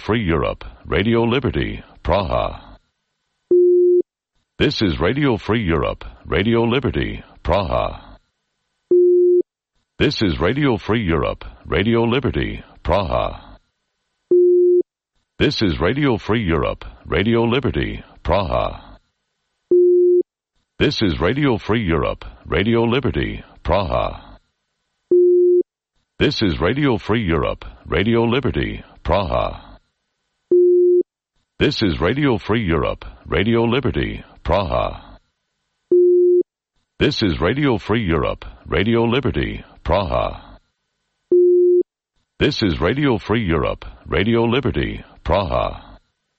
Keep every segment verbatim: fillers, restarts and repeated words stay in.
Free Europe, Radio Liberty, Praha. This is Radio Free Europe, Radio Liberty, Praha. This is Radio Free Europe, Radio Liberty, Praha. This is Radio Free Europe, Radio Liberty, Praha. This is Radio Free Europe, Radio Liberty, Praha. This is Radio Free Europe, Radio Liberty, Praha. This is Radio Free Europe, Radio Liberty, Praha. This is Radio Free Europe, Radio Liberty, Praha. This is Radio Free Europe, Radio Liberty, Praha.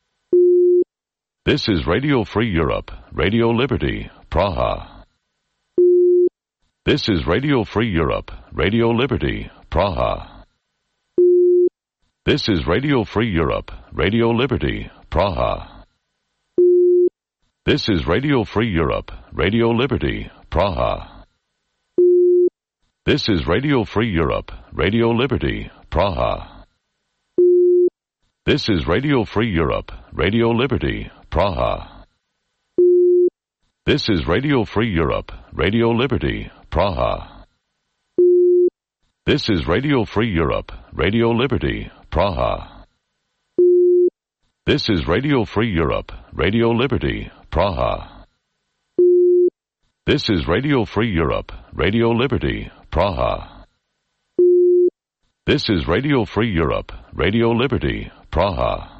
This is Radio Free Europe, Radio Liberty, Praha. This is Radio Free Europe, Radio Liberty, Praha. This is Radio Free Europe, Radio Liberty, Praha. This is Radio Free Europe, Radio Liberty, Praha. This is Radio Free Europe, Radio Liberty, Praha. This is Radio Free Europe, Radio Liberty, Praha. This is Radio Free Europe, Radio Liberty, Praha. This is Radio Free Europe, Radio Liberty, Praha. This is Radio Free Europe, Radio Liberty, Praha. This is Radio Free Europe, Radio Liberty, Praha. This is Radio Free Europe, Radio Liberty, Praha.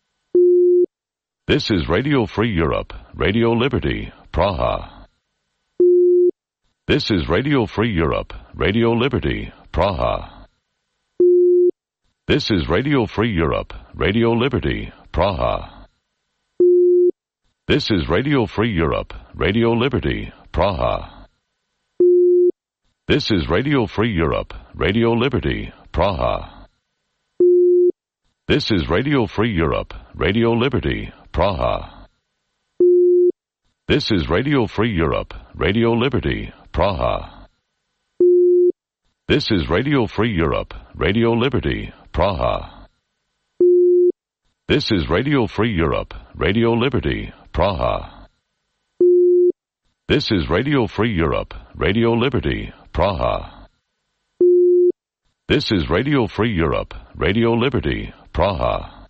This is Radio Free Europe, Radio Liberty, Praha. This is Radio Free Europe, Radio Liberty, Praha. This is Radio Free Europe, Radio Liberty, Praha. This is Radio Free Europe, Radio Liberty, Praha. This is Radio Free Europe, Radio Liberty, Praha. This is Radio Free Europe, Radio Liberty, Praha. This is Radio Free Europe, Radio Liberty, Praha. This is Radio Free Europe, Radio Liberty, Praha. This is Radio Free Europe, Radio Liberty, Praha. This is Radio Free Europe, Radio Liberty, Praha. This is Radio Free Europe, Radio Liberty, Praha.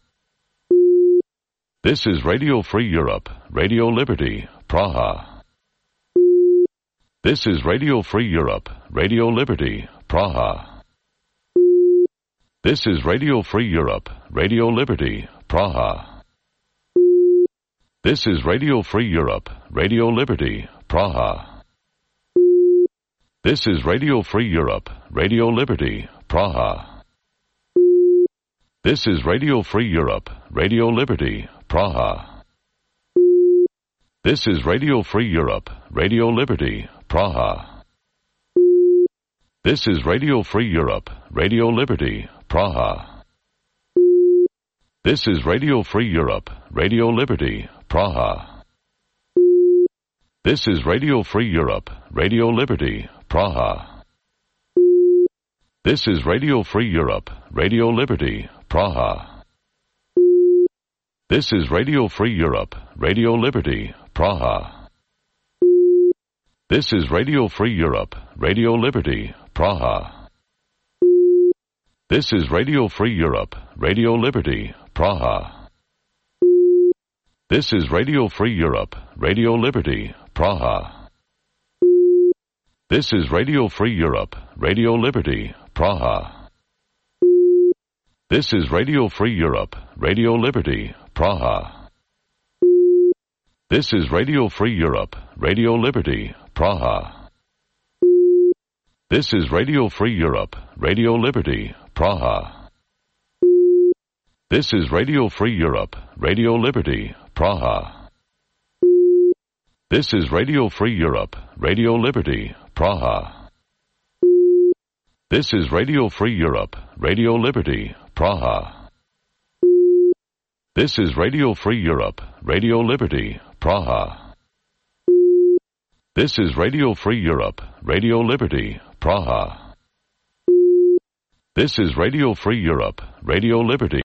This is Radio Free Europe, Radio Liberty, Praha. This is Radio Free Europe, Radio Liberty, Praha. This is Radio Free Europe, Radio Liberty, Praha. This is Radio Free Europe, Radio Liberty, Praha. This is Radio Free Europe, Radio Liberty, Praha. This is Radio Free Europe, Radio Liberty, Praha. This is Radio Free Europe, Radio Liberty, Praha. This is Radio Free Europe, Radio Liberty, Praha. This is Radio Free Europe, Radio Liberty, Praha. This is Radio Free Europe, Radio Liberty, Praha. This is Radio Free Europe, Radio Liberty, Praha. This is Radio Free Europe, Radio Liberty, Praha. This is Radio Free Europe, Radio Liberty, Praha. This is Radio Free Europe, Radio Liberty, Praha. This is Radio Free Europe, Radio Liberty, Praha. This is Radio Free Europe, Radio Liberty, Praha. This is Radio Free Europe, Radio Liberty, Praha. This is Radio Free Europe, Radio Liberty, Praha. This is Radio Free Europe, Radio Liberty, Praha. This is Radio Free Europe, Radio Liberty, Praha. This is Radio Free Europe, Radio Liberty, Praha. This is Radio Free Europe, Radio Liberty, Praha. This is Radio Free Europe, Radio Liberty, Praha. This is Radio Free Europe, Radio Liberty, Praha. This is Radio Free Europe, Radio Liberty.